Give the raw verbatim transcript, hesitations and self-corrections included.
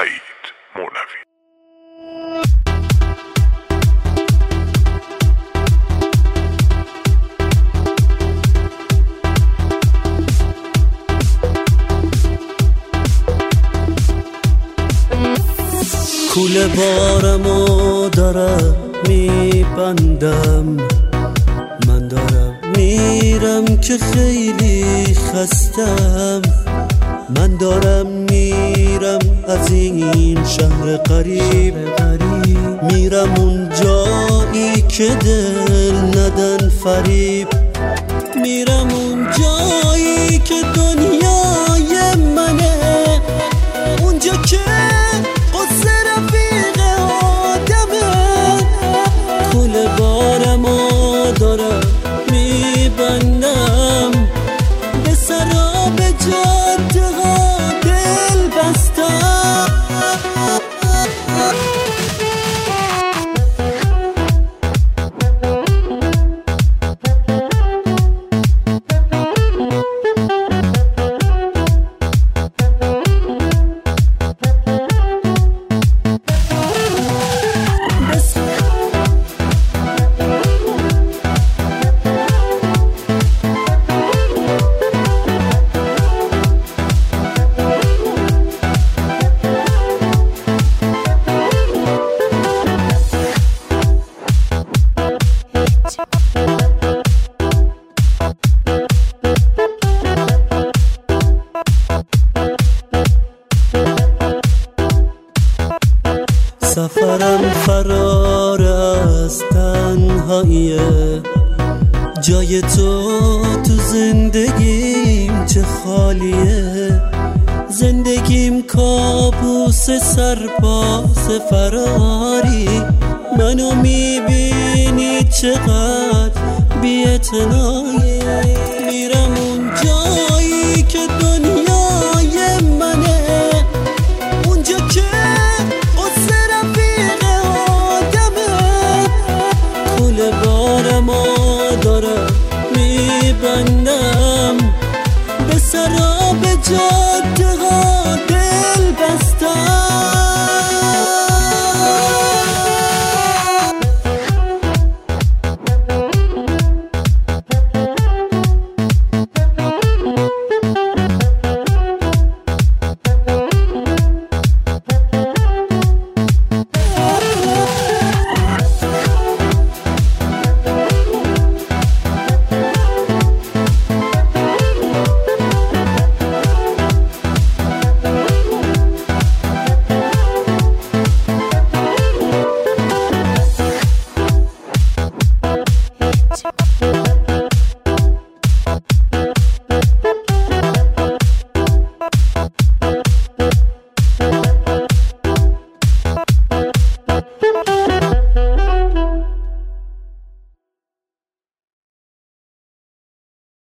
سعید مولوی. کوله بارمو دارم میبندم، من دارم میرم که خیلی خستم، من دارم میرم از این شهر غریب، میرم اون جایی که دل ندن فریب، میرم اون جایی که دنیای منه، اونجا که قصه رفیق آدمه. کل بارمو دارم میبندم، به سراب جاده ها دل بستم. سفرم فرار از تنهاییه، جای تو تو زندگیم چه خالیه، زندگیم کابوس سرباز فراری، منو میبینی چقدر بی‌اعتنایی، میرم اون جایی که دنیای منه، اونجا که بارمو دارم میبندم، به سراب جاده ها دل بستم.